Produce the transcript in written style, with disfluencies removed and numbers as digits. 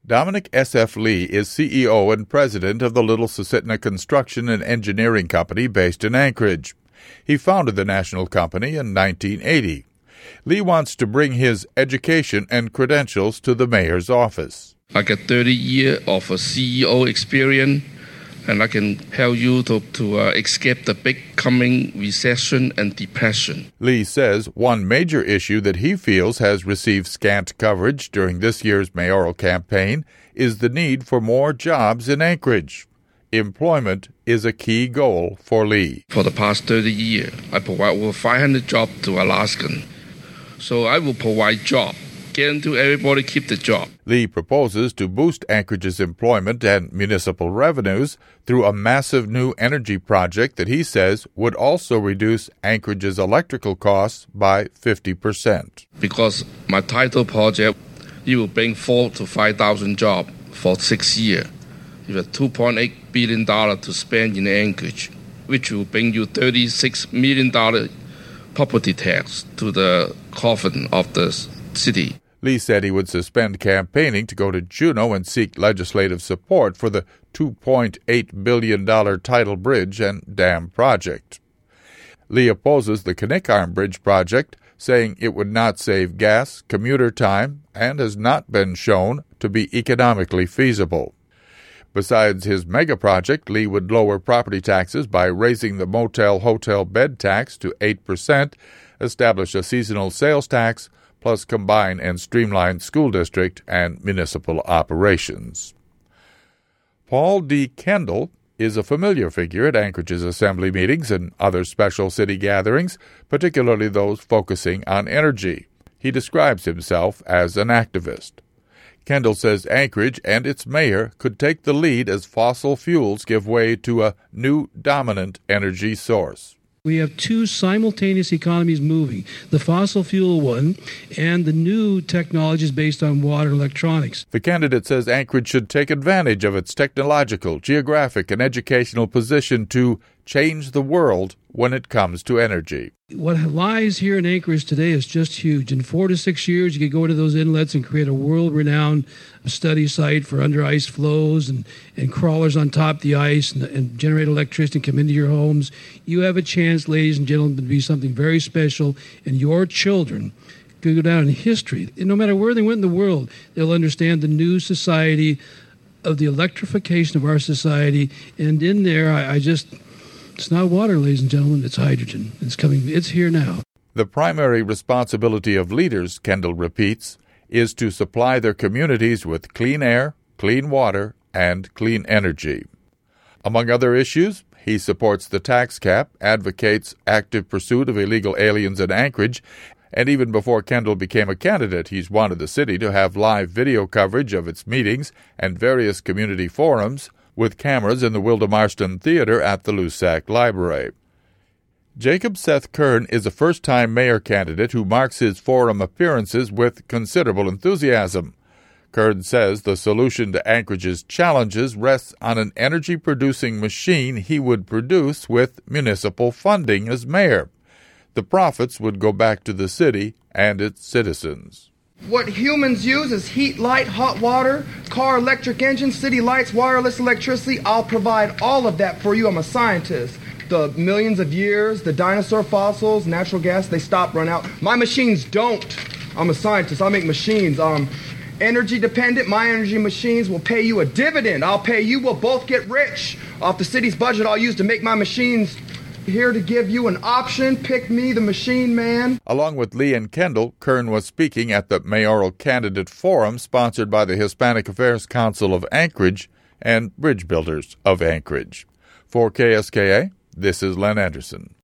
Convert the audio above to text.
Dominic S.F. Lee is CEO and president of the Little Susitna Construction and Engineering Company based in Anchorage. He founded the national company in 1980. Lee wants to bring his education and credentials to the mayor's office. I got 30 years of CEO experience, and I can help you to escape the big coming recession and depression. Lee says one major issue that he feels has received scant coverage during this year's mayoral campaign is the need for more jobs in Anchorage. Employment is a key goal for Lee. For the past 30 years, I provide over 500 jobs to Alaskans. So I will provide jobs, guarantee everybody keep the job. Lee proposes to boost Anchorage's employment and municipal revenues through a massive new energy project that he says would also reduce Anchorage's electrical costs by 50%. Because my title project, it will bring 4,000 to 5,000 jobs for 6 years. You have $2.8 billion to spend in Anchorage, which will bring you $36 million property tax to the coffin of the city. Lee said he would suspend campaigning to go to Juneau and seek legislative support for the $2.8 billion Tidal Bridge and Dam project. Lee opposes the Knik Arm Bridge project, saying it would not save gas, commuter time, and has not been shown to be economically feasible. Besides his mega project, Lee would lower property taxes by raising the motel-hotel bed tax to 8%, establish a seasonal sales tax, plus combine and streamline school district and municipal operations. Paul D. Kendall is a familiar figure at Anchorage's assembly meetings and other special city gatherings, particularly those focusing on energy. He describes himself as an activist. Kendall says Anchorage and its mayor could take the lead as fossil fuels give way to a new dominant energy source. We have two simultaneous economies moving, the fossil fuel one and the new technologies based on water electronics. The candidate says Anchorage should take advantage of its technological, geographic, and educational position to change the world when it comes to energy. What lies here in Anchorage today is just huge. In 4 to 6 years, you could go into those inlets and create a world-renowned study site for under-ice flows and crawlers on top of the ice and generate electricity and come into your homes. You have a chance, ladies and gentlemen, to be something very special, and your children could go down in history. And no matter where they went in the world, they'll understand the new society of the electrification of our society. And in there, it's not water, ladies and gentlemen, it's hydrogen. It's coming, it's here now. The primary responsibility of leaders, Kendall repeats, is to supply their communities with clean air, clean water, and clean energy. Among other issues, he supports the tax cap, advocates active pursuit of illegal aliens in Anchorage, and even before Kendall became a candidate, he's wanted the city to have live video coverage of its meetings and various community forums, with cameras in the Wilda Marston Theater at the Lusac Library. Jacob Seth Kern is a first-time mayor candidate who marks his forum appearances with considerable enthusiasm. Kern says the solution to Anchorage's challenges rests on an energy-producing machine he would produce with municipal funding as mayor. The profits would go back to the city and its citizens. What humans use is heat, light, hot water, car electric engines, city lights, wireless electricity. I'll provide all of that for you. I'm a scientist. The millions of years, the dinosaur fossils, natural gas, they stop, run out. My machines don't. I'm a scientist. I make machines. Energy dependent. My energy machines will pay you a dividend. I'll pay you. We'll both get rich. Off the city's budget I'll use to make my machines. Here to give you an option. Pick me, the machine man. Along with Lee and Kendall, Kern was speaking at the Mayoral Candidate Forum sponsored by the Hispanic Affairs Council of Anchorage and Bridge Builders of Anchorage. For KSKA, this is Len Anderson.